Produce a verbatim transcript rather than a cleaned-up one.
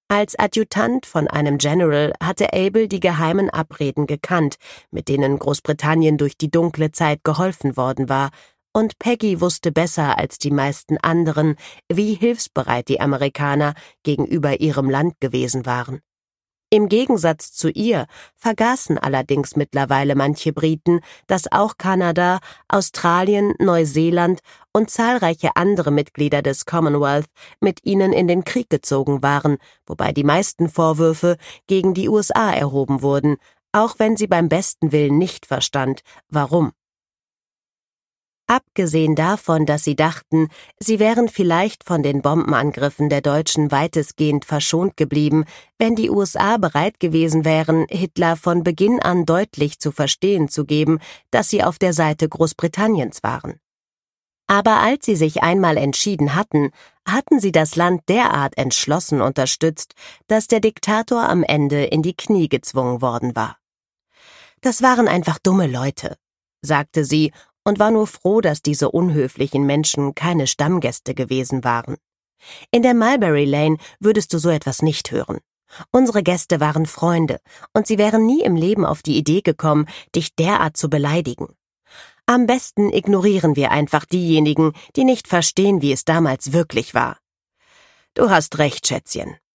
Als Adjutant von einem General hatte Abel die geheimen Abreden gekannt, mit denen Großbritannien durch die dunkle Zeit geholfen worden war, und Peggy wusste besser als die meisten anderen, wie hilfsbereit die Amerikaner gegenüber ihrem Land gewesen waren. Im Gegensatz zu ihr vergaßen allerdings mittlerweile manche Briten, dass auch Kanada, Australien, Neuseeland und zahlreiche andere Mitglieder des Commonwealth mit ihnen in den Krieg gezogen waren, wobei die meisten Vorwürfe gegen die U S A erhoben wurden, auch wenn sie beim besten Willen nicht verstand, warum. Abgesehen davon, dass sie dachten, sie wären vielleicht von den Bombenangriffen der Deutschen weitestgehend verschont geblieben, wenn die U S A bereit gewesen wären, Hitler von Beginn an deutlich zu verstehen zu geben, dass sie auf der Seite Großbritanniens waren. Aber als sie sich einmal entschieden hatten, hatten sie das Land derart entschlossen unterstützt, dass der Diktator am Ende in die Knie gezwungen worden war. »Das waren einfach dumme Leute«, sagte sie, und war nur froh, dass diese unhöflichen Menschen keine Stammgäste gewesen waren. In der Mulberry Lane würdest du so etwas nicht hören. Unsere Gäste waren Freunde, und sie wären nie im Leben auf die Idee gekommen, dich derart zu beleidigen. Am besten ignorieren wir einfach diejenigen, die nicht verstehen, wie es damals wirklich war. Du hast recht, Schätzchen.